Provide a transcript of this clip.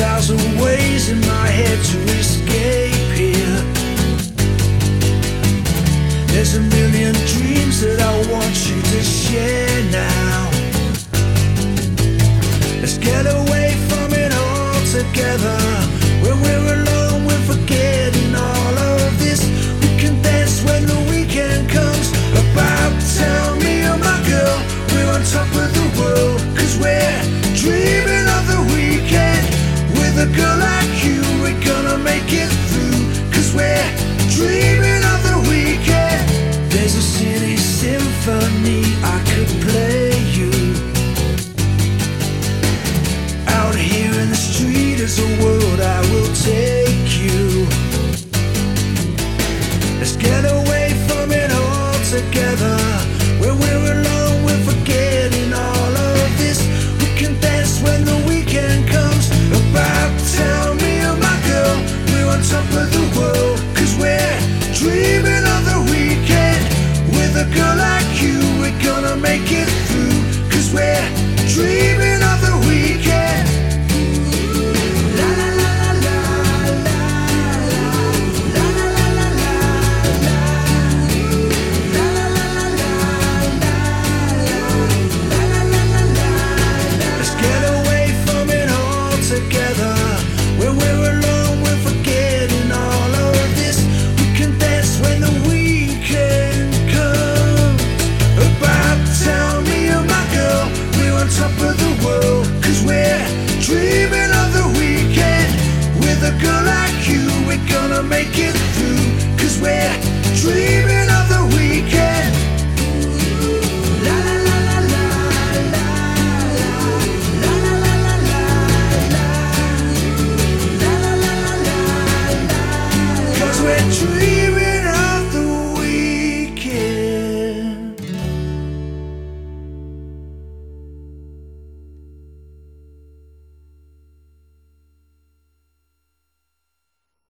thousand ways in my head to escape here. There's a million dreams that I want you to share now. Let's get away from it all together. When we're alone, we're forgetting all of this. We can dance when the weekend comes. About tell me you're my girl, we're on top of the world. Cause we're dreaming of the weekend. With a girl like you, we're gonna make it